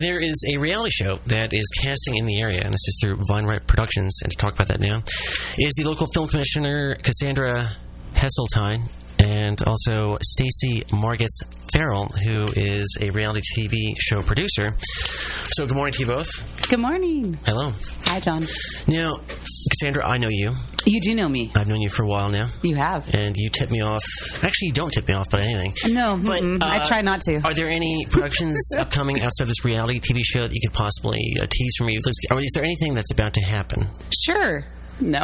There is a reality show that is casting in the area, and this is through Vineright Productions, and to talk about that now is the local film commissioner, Cassandra Hesseltine, and also Stacey Margetts Farrell, who is a reality TV show producer. So good morning to you both. Good morning. Hello. Hi, John. Now, Cassandra, I know you. You do know me. I've known you for a while now. You have. And you tip me off. Actually, you don't tip me off about anything. No, but I try not to. Are there any productions upcoming outside of this reality TV show that you could possibly tease for me? Is there anything that's about to happen? Sure. No.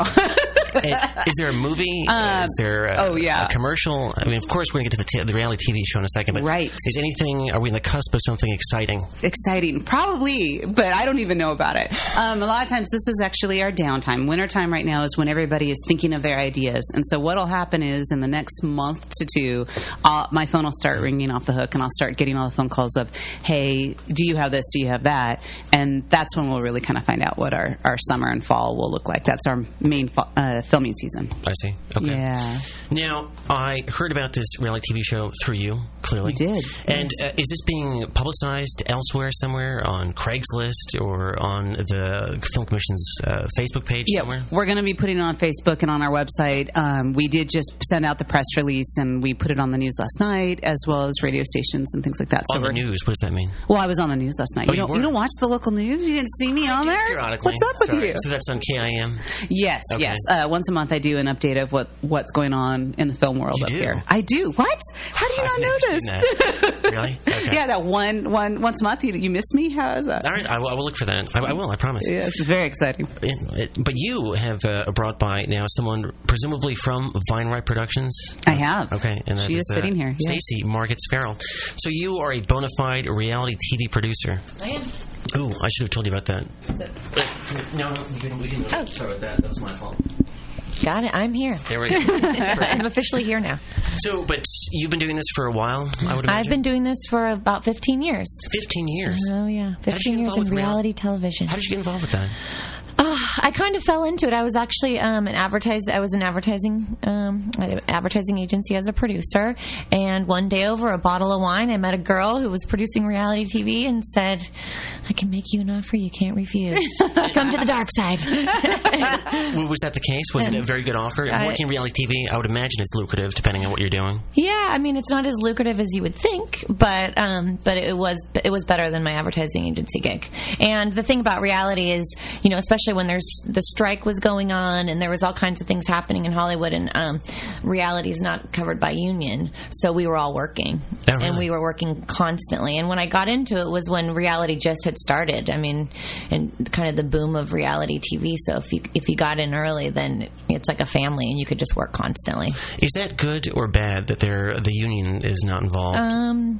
Is there a movie? Is there a commercial? I mean, of course, we're going to get to the reality TV show in a second, but right. Is anything, are we on the cusp of something exciting? Exciting. Probably, but I don't even know about it. A lot of times, this is actually our downtime. Wintertime right now is when everybody is thinking of their ideas. And so what will happen is, in the next month to two, my phone will start ringing off the hook, and I'll start getting all the phone calls of, hey, do you have this? Do you have that? And that's when we'll really kind of find out what our summer and fall will look like. That's our main filming season. I see. Okay. Yeah. Now, I heard about this reality TV show through you, clearly. You did. And is this being publicized elsewhere somewhere, on Craigslist or on the Film Commission's Facebook page somewhere? We're going to be putting it on Facebook and on our website. We did just send out the press release, and we put it on the news last night, as well as radio stations and things like that. On the news? What does that mean? Well, I was on the news last night. You don't watch the local news? You didn't see me on there? Periodically. What's up with you? So that's on KIM? Yes, okay. Yes. Once a month, I do an update of what's going on in the film world up here. I do. What? How do you not know this? Really? Okay. Yeah, that once a month. You miss me? How is that? All right, I will look for that. I will. I promise. Yeah, it's very exciting. But you have brought by now someone presumably from Vineright Productions. I have. Okay, and that she is sitting here. Yeah. Stacey Margetts Farrell. So you are a bona fide reality TV producer. I am. Ooh, I should have told you about that. No, we can. Oh. Sorry about that. That was my fault. Got it. I'm here. There we go. I'm officially here now. So, but you've been doing this for a while, I would imagine? I've been doing this for about 15 years. 15 years? Oh, yeah. 15 years in reality television. How did you get involved with that? I kind of fell into it. I was actually I was an advertising agency as a producer, and one day over a bottle of wine, I met a girl who was producing reality TV and said, "I can make you an offer you can't refuse. Come to the dark side." Was that the case? Was it a very good offer? Working in reality TV, I would imagine it's lucrative, depending on what you're doing. Yeah, I mean, it's not as lucrative as you would think, but it was better than my advertising agency gig. And the thing about reality is, especially when the strike was going on and there was all kinds of things happening in Hollywood, and reality is not covered by union, so we were all working. Oh, really? And we were working constantly. And when I got into it was when reality just had started. I mean, and kind of the boom of reality TV. So if you got in early, then it's like a family, and you could just work constantly. Is that good or bad that the union is not involved?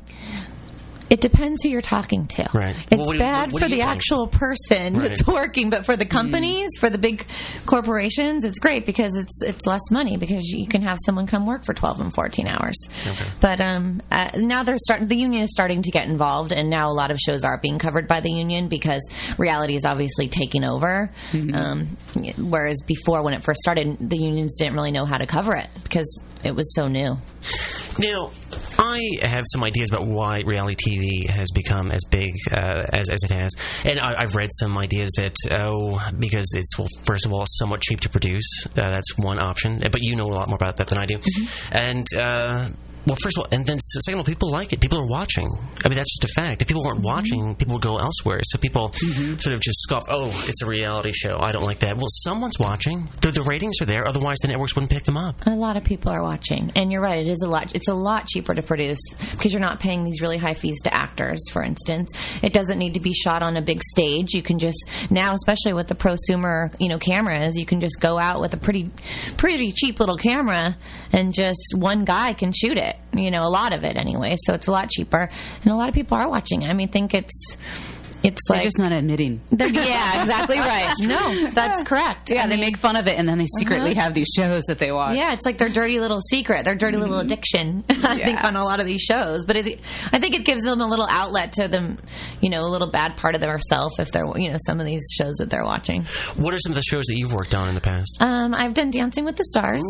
It depends who you're talking to. Right. It's bad for the actual person that's working, but for the companies, for the big corporations, it's great because it's less money because you can have someone come work for 12 and 14 hours. Okay. But now the union is starting to get involved, and now a lot of shows are being covered by the union because reality is obviously taking over. Mm-hmm. Whereas before, when it first started, the unions didn't really know how to cover it because it was so new. Now, I have some ideas about why reality TV has become as big as it has. And I've read some ideas that, because it's, well, first of all, somewhat cheap to produce. That's one option. But you know a lot more about that than I do. Mm-hmm. And well, first of all, and then second of all, people like it. People are watching. I mean, that's just a fact. If people weren't watching, people would go elsewhere. So people sort of just scoff, oh, it's a reality show. I don't like that. Well, someone's watching. The ratings are there. Otherwise, the networks wouldn't pick them up. A lot of people are watching. And you're right. It's a lot cheaper to produce because you're not paying these really high fees to actors, for instance. It doesn't need to be shot on a big stage. You can just, now, especially with the prosumer, cameras, you can just go out with a pretty cheap little camera and just one guy can shoot it. A lot of it anyway, so it's a lot cheaper, and a lot of people are watching. I mean, think it's they're just not admitting. Yeah, exactly right. No, that's correct. Yeah, they make fun of it, and then they secretly have these shows that they watch. Yeah, it's like their dirty little secret, their dirty little addiction, I think, on a lot of these shows. But I think it gives them a little outlet to them, a little bad part of themselves if they're, some of these shows that they're watching. What are some of the shows that you've worked on in the past? I've done Dancing with the Stars.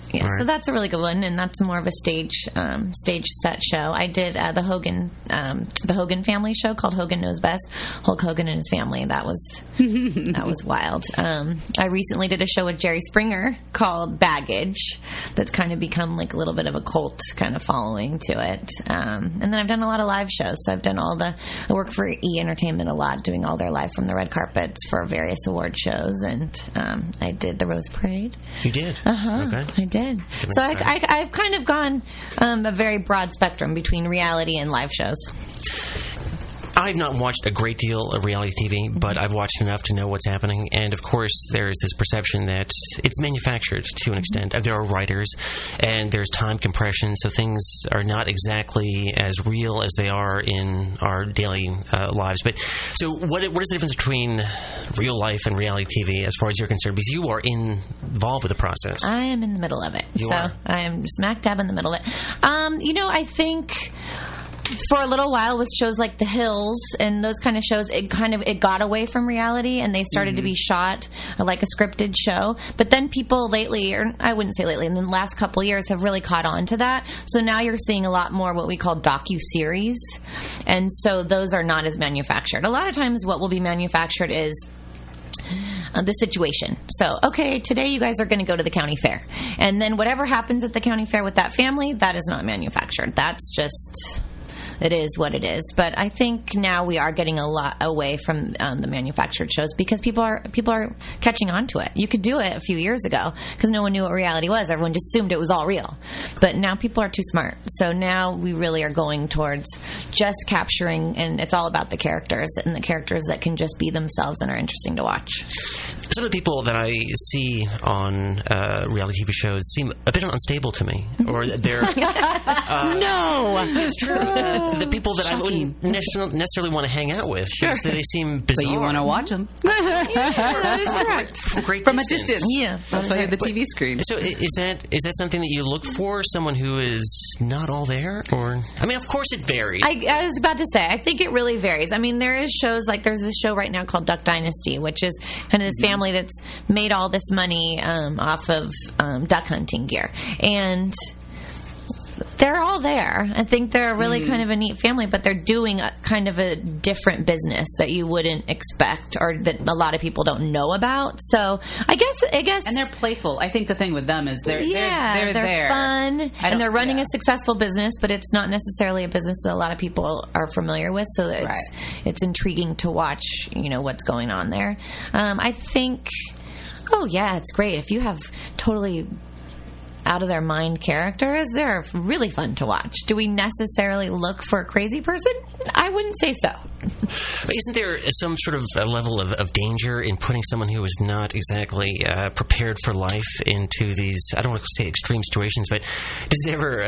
Yeah, All right. so that's a really good one, and that's more of a stage set show. I did the Hogan family show called Hogan Knows Best. Hulk Hogan and his family. That was wild. I recently did a show with Jerry Springer called Baggage. That's kind of become like a little bit of a cult kind of following to it. And then I've done a lot of live shows. So I've done I work for E! Entertainment a lot, doing all their live from the red carpets for various award shows, and I did the Rose Parade. You did? Okay. I did. So I've kind of gone a very broad spectrum between reality and live shows. I've not watched a great deal of reality TV, but I've watched enough to know what's happening. And of course, there's this perception that it's manufactured to an extent. There are writers, and there's time compression, so things are not exactly as real as they are in our daily lives. But so, what is the difference between real life and reality TV, as far as you're concerned? Because you are involved with the process. I am in the middle of it. You are. I am smack dab in the middle of it. I think for a little while with shows like The Hills and those kind of shows, it got away from reality, and they started to be shot like a scripted show. But then people lately, or I wouldn't say lately, in the last couple of years have really caught on to that. So now you're seeing a lot more what we call docu-series, and so those are not as manufactured. A lot of times what will be manufactured is the situation. So, okay, today you guys are going to go to the county fair. And then whatever happens at the county fair with that family, that is not manufactured. That's just... it is what it is. But I think now we are getting a lot away from the manufactured shows because people are catching on to it. You could do it a few years ago because no one knew what reality was. Everyone just assumed it was all real. But now people are too smart. So now we really are going towards just capturing, and it's all about the characters and the characters that can just be themselves and are interesting to watch. Some of the people that I see on reality TV shows seem a bit unstable to me, or they're No, it's true. The people that I wouldn't necessarily want to hang out with, because they seem bizarre. But you want to watch them. that is correct. From a distance. Yeah, That's why you have the TV screen. So is that something that you look for? Someone who is not all there, or I mean, of course it varies. I was about to say, I think it really varies. I mean, there is shows like there's this show right now called Duck Dynasty, which is kind of this family that's made all this money off of duck hunting gear, and they're all there. I think they're really kind of a neat family, but they're doing a kind of a different business that you wouldn't expect, or that a lot of people don't know about. So I guess, and they're playful. I think the thing with them is they're there. Fun, and they're running a successful business, but it's not necessarily a business that a lot of people are familiar with. So it's intriguing to watch, what's going on there. I think, it's great if you have totally out of their mind characters. They're really fun to watch. Do we necessarily look for a crazy person? I wouldn't say so. Isn't there some sort of a level of danger in putting someone who is not exactly prepared for life into these, I don't want to say extreme situations, but does it ever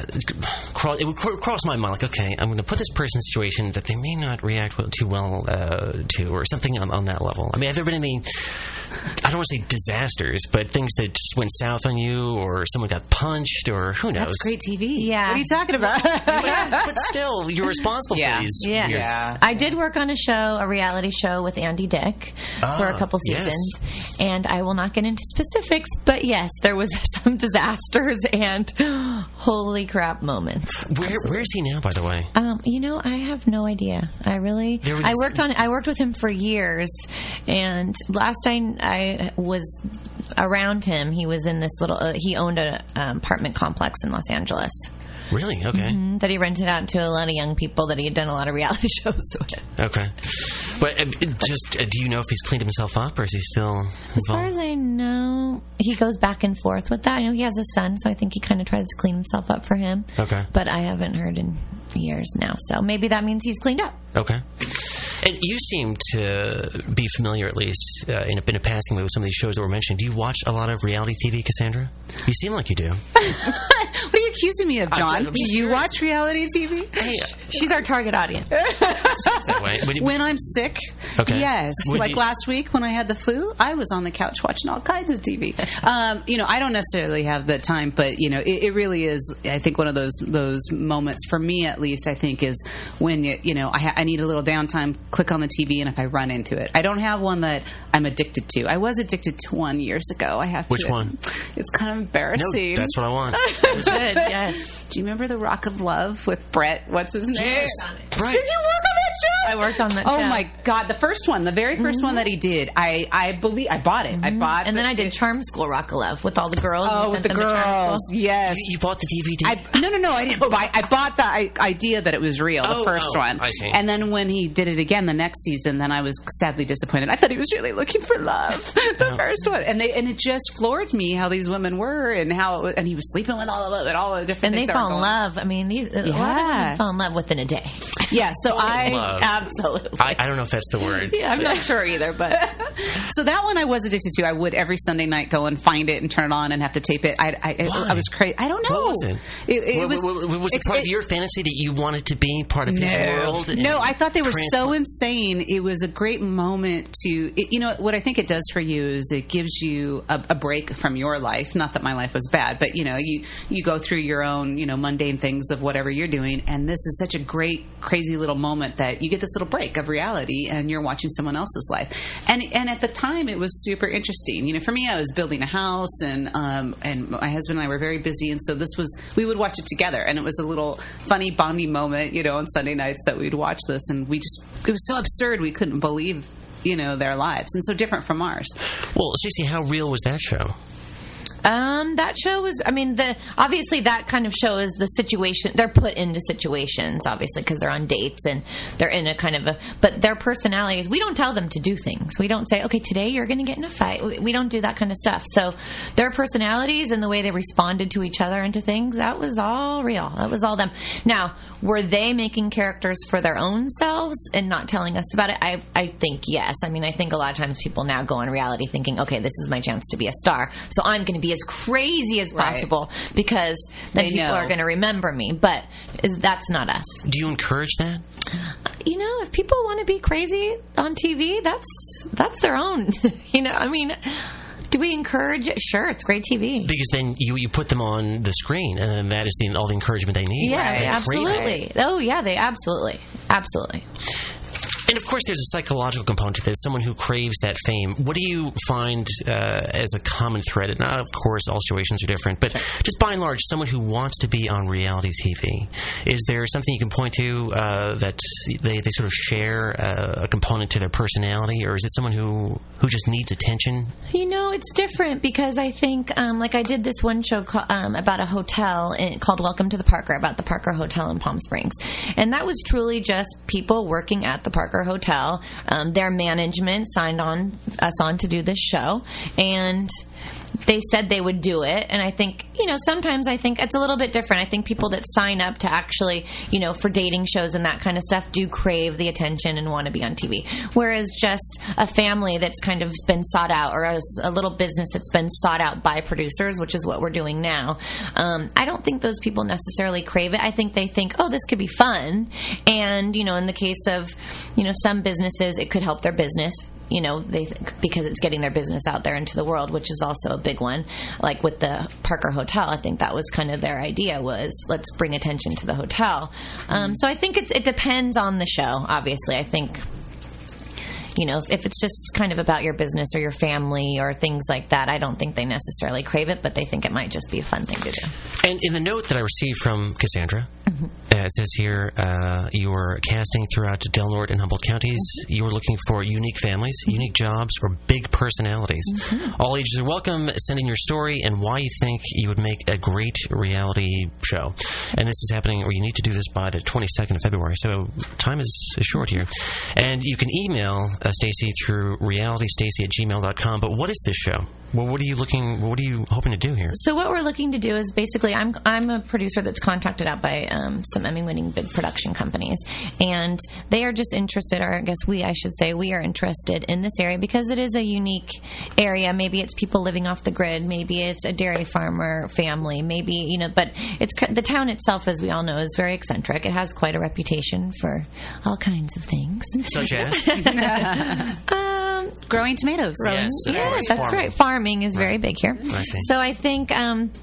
it would cross my mind, like, okay, I'm going to put this person in a situation that they may not react too well to, or something on that level? I mean, have there been any, I don't want to say disasters, but things that just went south on you, or someone got punched, or who knows? That's great TV. Yeah. What are you talking about? But still, you're responsible for these. Yeah. I did work on a reality show with Andy Dick for a couple seasons, and I will not get into specifics, but yes, there was some disasters and holy crap moments. Where is he now, by the way? I have no idea. I worked with him for years, and last time I was around him, he was in this he owned an apartment complex in Los Angeles. Really? Okay. Mm-hmm. That he rented out to a lot of young people that he had done a lot of reality shows with. Okay. But do you know if he's cleaned himself up, or is he still involved? As far as I know, he goes back and forth with that. I know he has a son, so I think he kind of tries to clean himself up for him. Okay. But I haven't heard in years now, so maybe that means he's cleaned up. Okay. And you seem to be familiar, at least in a passing way, with some of these shows that were mentioned. Do you watch a lot of reality TV, Cassandra? You seem like you do. What are you accusing me of, John? Do you watch reality TV? Hey, she's our target audience. that way. When I'm sick, yes. Like last week when I had the flu, I was on the couch watching all kinds of TV. I don't necessarily have the time, but it really is. I think one of those moments for me, at least, I think, is when I need a little downtime click on the TV and if I run into it. I don't have one that I'm addicted to. I was addicted to one years ago. I have to. Which one? It's kind of embarrassing. No, that's what I want. Good, yes. Do you remember The Rock of Love with Brett? What's his name? Yes. Right. Did you work on that show? I worked on that Oh show. my God. The first one, the very first one that he did, I believe, I bought it. I bought And then I did Charm School Rock of Love with all the girls. Oh, We with sent the them to Charm girls. School. Yes. You bought the DVD? No, I didn't buy. I bought the idea that it was real, the first one. I see. And then when he did it again the next season, then I was sadly disappointed. I thought he was really looking for love, the first one, and it just floored me how these women were and how it was, and he was sleeping with all of them and all the different. And things they that fall were in going. love. I mean, a lot of women fall in love within a day. Yeah, so Love. Absolutely. I don't know if that's the word. Yeah, I'm not sure either, but So that one I was addicted to. I would every Sunday night go and find it and turn it on and have to tape it. I was crazy. I don't know. What was it? Was it part of your fantasy that you wanted to be part of his world? No, I thought they were so transport? insane. It was a great moment to, what I think it does for you is it gives you a break from your life. Not that my life was bad, but you go through your own mundane things of whatever you're doing, and this is such a great, crazy little moment that you get this little break of reality, and you're watching someone else's life. And at the time, it was super interesting. For me, I was building a house, and my husband and I were very busy, and so we would watch it together, and it was a little funny, bonding moment, on Sunday nights that we'd watch this, and it was so absurd we couldn't believe, their lives, and so different from ours. Well, Stacey, how real was that show? that show was, obviously that kind of show is the situation, they're put into situations, obviously, because they're on dates and they're in a kind of but their personalities, we don't tell them to do things. We don't say, okay, today you're going to get in a fight. We don't do that kind of stuff. So their personalities and the way they responded to each other and to things, that was all real. That was all them. Now, were they making characters for their own selves and not telling us about it? I think yes. I think a lot of times people now go on reality thinking, okay, this is my chance to be a star, so I'm going to be as crazy as possible because then people are going to remember me. But that's not us. Do you encourage that? If people want to be crazy on TV, that's their own. Do we encourage it? Sure, it's great TV. Because then you put them on the screen, and that is all the encouragement they need. Yeah, they absolutely. Oh, yeah, they absolutely. And of course, there's a psychological component to this. Someone who craves that fame. What do you find as a common thread? And of course, all situations are different, but just by and large, someone who wants to be on reality TV, is there something you can point to that they sort of share a component to their personality, or is it someone who just needs attention? It's different because I think, like I did this one show about a hotel called Welcome to the Parker, about the Parker Hotel in Palm Springs, and that was truly just people working at the Parker Hotel. Their management signed us on to do this show, and they said they would do it. And I think, sometimes I think it's a little bit different. I think people that sign up to actually, for dating shows and that kind of stuff do crave the attention and want to be on TV. Whereas just a family that's kind of been sought out, or a little business that's been sought out by producers, which is what we're doing now, I don't think those people necessarily crave it. I think they think, oh, this could be fun. And, in the case of, some businesses, it could help their business. They think because it's getting their business out there into the world, which is also a big one. Like with the Parker Hotel, I think that was kind of their idea, was let's bring attention to the hotel. So I think it depends on the show, obviously. I think, if it's just kind of about your business or your family or things like that, I don't think they necessarily crave it, but they think it might just be a fun thing to do. And in the note that I received from Cassandra, it says here, you are casting throughout Del Norte and Humboldt counties. You are looking for unique families, unique jobs, or big personalities. All ages are welcome. Send in your story and why you think you would make a great reality show. And this is happening, or you need to do this by the 22nd of February, so time is short here. And you can email Stacey through realitystacy@gmail.com. But what is this show? Well, what are you hoping to do here? So what we're looking to do is basically, I'm a producer that's contracted out by some Emmy-winning big production companies, and they are just interested, or I guess we are interested in this area because it is a unique area. Maybe it's people living off the grid, maybe it's a dairy farmer family, maybe but it's the town itself, as we all know, is very eccentric. It has quite a reputation for all kinds of things. Such as? Growing tomatoes. Yes, that's farming. right. Farming is very big here. I see. So I think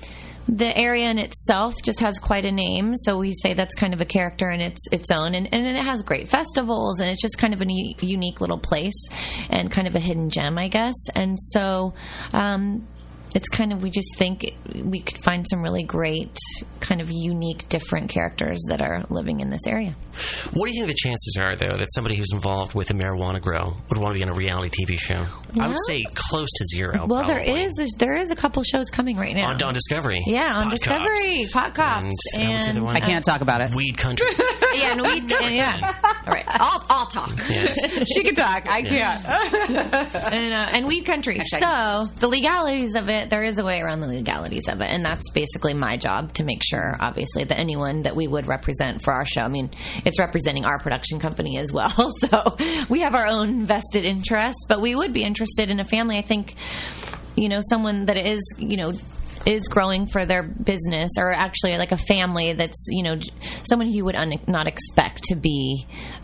the area in itself just has quite a name, so we say that's kind of a character in its own, and it has great festivals, and it's just kind of a unique little place and kind of a hidden gem, I guess. And so it's kind of, we just think we could find some really great kind of unique, different characters that are living in this area. What do you think the chances are, though, that somebody who's involved with a marijuana grow would want to be on a reality TV show? Well, I would say close to zero. Well, probably. there is a couple shows coming right now on Discovery. Yeah, on Discovery, Pot Cops, and I can't talk about it. Weed Country. Yeah, and Weed. Yeah, all right, I'll talk. Yes. She can talk. I can't. And Weed Country. So the legalities of it, there is a way around the legalities of it, and that's basically my job to make sure, obviously, that anyone that we would represent for our show, I mean, it's representing our production company as well, so we have our own vested interests, but we would be interested in a family, I think, someone that is growing for their business, or actually like a family that's, someone you would not expect to be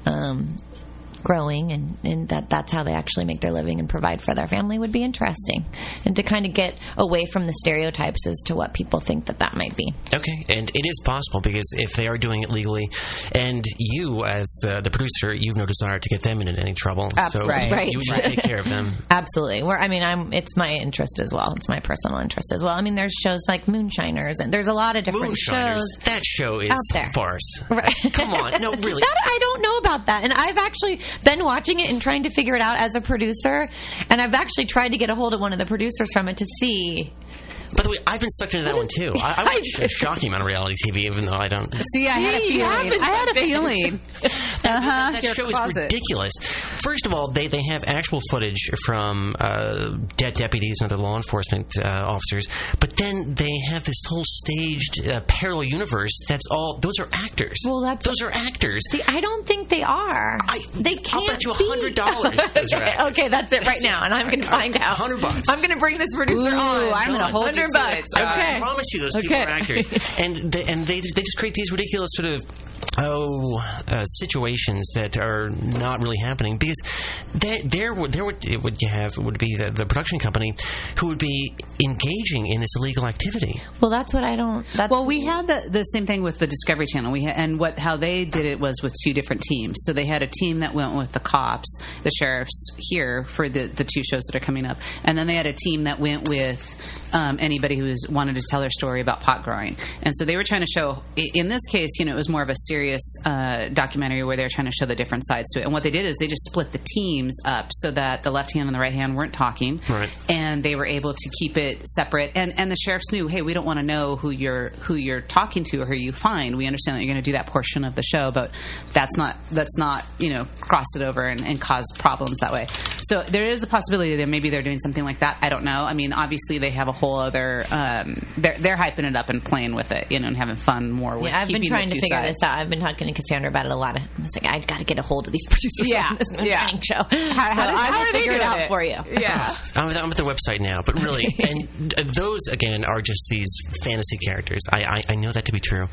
growing, and that's how they actually make their living and provide for their family would be interesting, and to kind of get away from the stereotypes as to what people think that might be. Okay, and it is possible, because if they are doing it legally, and you as the producer, you've no desire to get them into any trouble. Absolutely. So right. you take care of them. Absolutely. It's my interest as well. It's my personal interest as well. I mean, there's shows like Moonshiners, and there's a lot of different shows. That show is out there. Farce. Right. Come on. No, really. I don't know about that. And I've actually been watching it and trying to figure it out as a producer, and I've actually tried to get a hold of one of the producers from it to see. By the way, I've been sucked into that one too. I watch a shocking amount of reality TV, even though I don't. See, I had a feeling. That show is ridiculous. First of all, they have actual footage from deputies and other law enforcement officers, but then they have this whole staged parallel universe. That's all. Those are actors. Well, those are actors. See, I don't think they are. They can't. I'll bet you $100 those are actors. Okay, that's it right now, and I'm going to find out. $100. I'm going to bring this producer on. I'm going to hold $100. I promise you, those people are actors, and they just create these ridiculous sort of situations that are not really happening, because there what you have would be the production company who would be engaging in this illegal activity. Well, that's what I don't. We had the same thing with the Discovery Channel. How they did it was with two different teams. So they had a team that went with the cops, the sheriffs here for the two shows that are coming up, and then they had a team that went with anybody who wanted to tell their story about pot growing. And so they were trying to show, in this case, it was more of a serious documentary where they were trying to show the different sides to it. And what they did is they just split the teams up so that the left hand and the right hand weren't talking, right. And they were able to keep it separate. And the sheriffs knew, hey, we don't want to know who you're talking to or who you find. We understand that you're going to do that portion of the show, but that's not cross it over and cause problems that way. So there is a possibility that maybe they're doing something like that. I don't know. I mean, obviously they have a whole other they're hyping it up and playing with it, and having fun more with I've been trying to figure this out. I've been talking to Cassandra about it a lot. I was like, I've got to get a hold of these producers on this Moonshining show. How are they figure it out for you? Yeah. I'm at their website now, but really, and those again are just these fantasy characters. I know that to be true.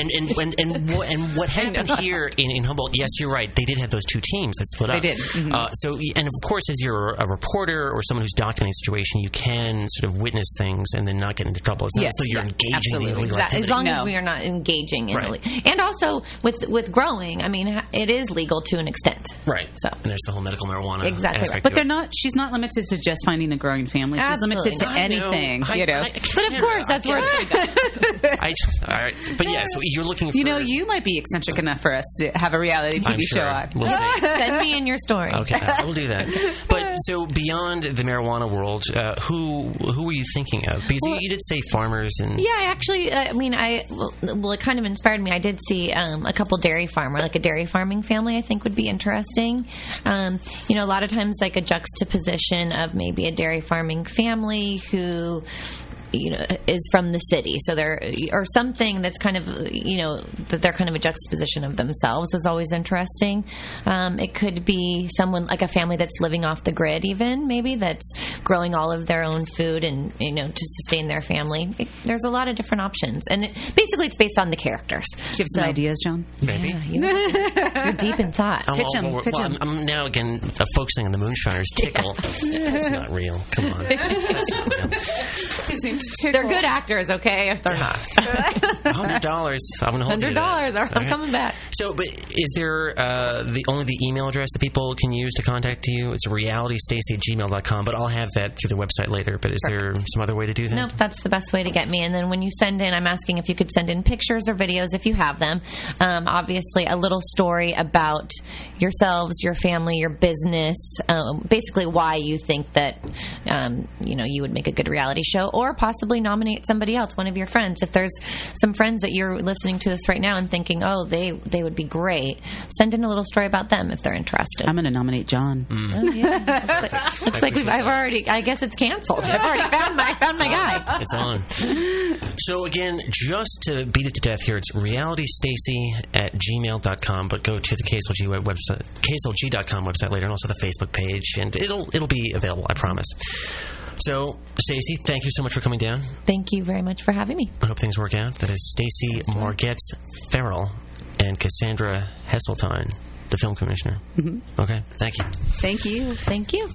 And what happened here in Humboldt? Yes, you're right. They did have those two teams that split up. They did. Mm-hmm. And of course, as you're a reporter or someone who's documenting a situation, you can sort of witness things and then not get into trouble. It's not so you're engaging in illegal activity. As long as we are not engaging in illegal. And also with growing, I mean, it is legal to an extent. Right. So and there's the whole medical marijuana aspect. Right. But they're not. She's not limited to just finding a growing family. She's limited to anything. But of course, that's where it's going to go. All right. But yeah, so you're looking for. You might be eccentric enough for us to have a reality TV show on. We'll see. Send me in your story. Okay, we'll do that. But so beyond the marijuana world, who were you thinking of? Because you did say farmers and. Yeah, actually, it kind of inspired me. I did see a couple dairy farmer, like a dairy farming family, I think would be interesting. A lot of times like a juxtaposition of maybe a dairy farming family who is from the city, so or something that's kind of that they're kind of a juxtaposition of themselves is always interesting. It could be someone like a family that's living off the grid, even maybe that's growing all of their own food and to sustain their family. There's a lot of different options, and basically it's based on the characters. Do you have some ideas, John? Maybe. Yeah, you're deep in thought. Pitch them. I'm now again focusing on the Moonshiners tickle. That's not real. Come on. That's not real. His name's They're good actors, okay? If they're not. $100. I'm going to hold you to that. $100. I'm coming back. So, but is there only the email address that people can use to contact you? It's realitystacy@gmail.com, but I'll have that through the website later. But is there some other way to do that? Nope, that's the best way to get me. And then when you send in, I'm asking if you could send in pictures or videos if you have them. Obviously, a little story about yourselves, your family, your business, basically why you think that you would make a good reality show, or possibly nominate somebody else, one of your friends. If there's some friends that you're listening to this right now and thinking, oh, they would be great, send in a little story about them if they're interested. I'm going to nominate John. Oh, yeah. Looks like I guess it's canceled. I've already found my guy. It's on. So again, just to beat it to death here, it's realitystacy@gmail.com, but go to the KSLG website, KSLG.com website later, and also the Facebook page, and it'll be available, I promise. So, Stacey, thank you so much for coming down. Thank you very much for having me. I hope things work out. That is Stacey Morgetz Farrell and Cassandra Hesseltine, the film commissioner. Mm-hmm. Okay, thank you. Thank you. Thank you.